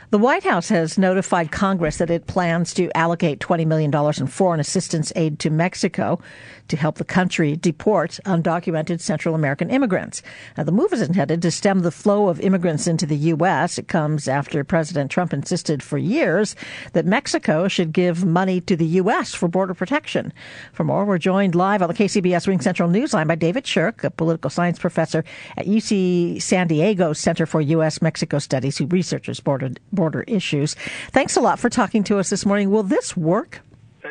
The White House has notified Congress that it plans to allocate $20 million in foreign assistance aid to Mexico to help the country deport undocumented Central American immigrants. Now, the move is intended to stem the flow of immigrants into the U.S. It comes after President Trump insisted for years that Mexico should give money to the U.S. for border protection. For more, we're joined live on the KCBS Ring Central Newsline by David Shirk, a political science professor at UC San Diego Center for U.S.-Mexico Studies, who researches border issues. Thanks a lot for talking to us this morning. Will this work?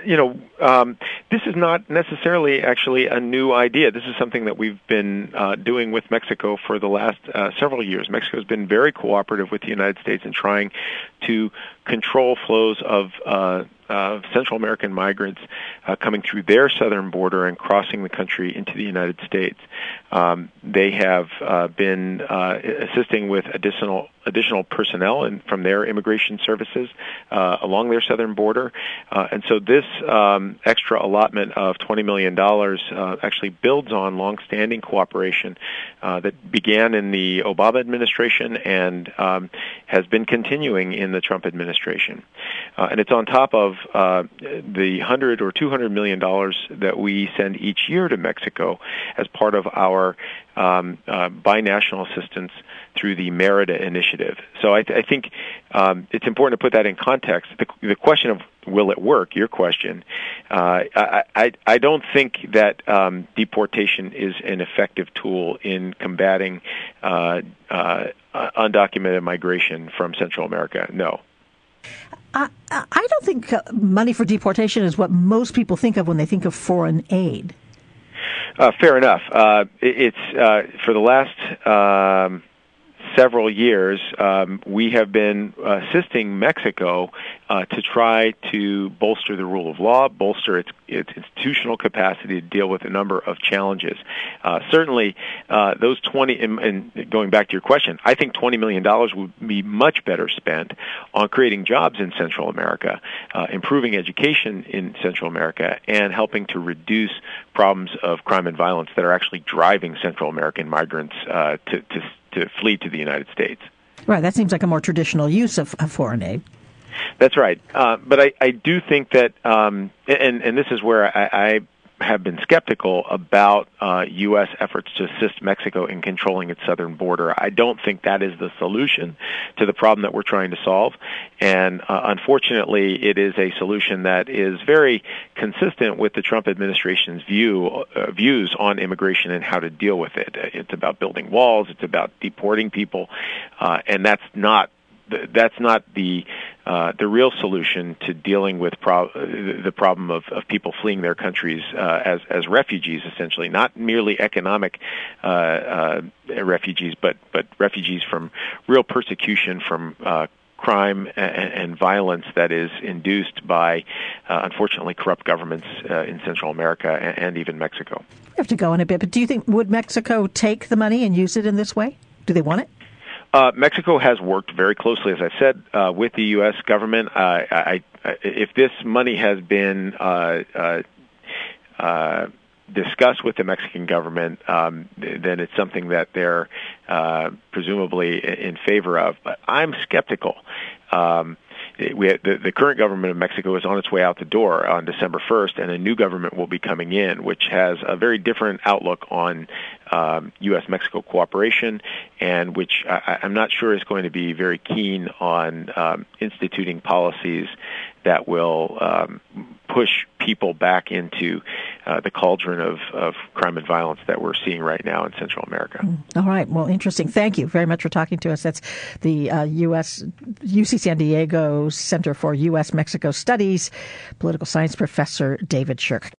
This is not necessarily actually a new idea. This is something that we've been doing with Mexico for the last several years. Mexico has been very cooperative with the United States in trying to control flows of Central American migrants coming through their southern border and crossing the country into the United States. They have been assisting with additional personnel from their immigration services along their southern border. And so this extra allotment of $20 million actually builds on longstanding cooperation that began in the Obama administration and has been continuing in the Trump administration. And it's on top of the $100 or $200 million that we send each year to Mexico as part of our binational assistance through the Merida initiative. So I think it's important to put that in context. The question of will it work, your question, I don't think that deportation is an effective tool in combating undocumented migration from Central America. No. I don't think money for deportation is what most people think of when they think of foreign aid. Fair enough. It's for the last several years, we have been assisting Mexico to try to bolster the rule of law, bolster its institutional capacity to deal with a number of challenges. Certainly, those 20, and going back to your question, I think $20 million would be much better spent on creating jobs in Central America, improving education in Central America, and helping to reduce problems of crime and violence that are actually driving Central American migrants to flee to the United States. Right, that seems like a more traditional use of foreign aid. That's right. But I do think that, and this is where I have been skeptical about U.S. efforts to assist Mexico in controlling its southern border. I don't think that is the solution to the problem that we're trying to solve. And unfortunately, it is a solution that is very consistent with the Trump administration's views on immigration and how to deal with it. It's about building walls. It's about deporting people. And that's not the real solution to dealing with the problem of people fleeing their countries as refugees, essentially, not merely economic refugees, but refugees from real persecution, from crime and violence that is induced by, unfortunately, corrupt governments in Central America and even Mexico. We have to go in a bit, but do you think, would Mexico take the money and use it in this way? Do they want it? Mexico has worked very closely, as I said, with the U.S. government. If this money has been discussed with the Mexican government, then it's something that they're presumably in favor of. But I'm skeptical. The current government of Mexico is on its way out the door on December 1st, and a new government will be coming in, which has a very different outlook on U.S.-Mexico cooperation, and which I'm not sure is going to be very keen on instituting policies that will push people back into the cauldron of crime and violence that we're seeing right now in Central America. All right. Well, interesting. Thank you very much for talking to us. That's the UC San Diego Center for U.S.-Mexico Studies, political science professor David Shirk.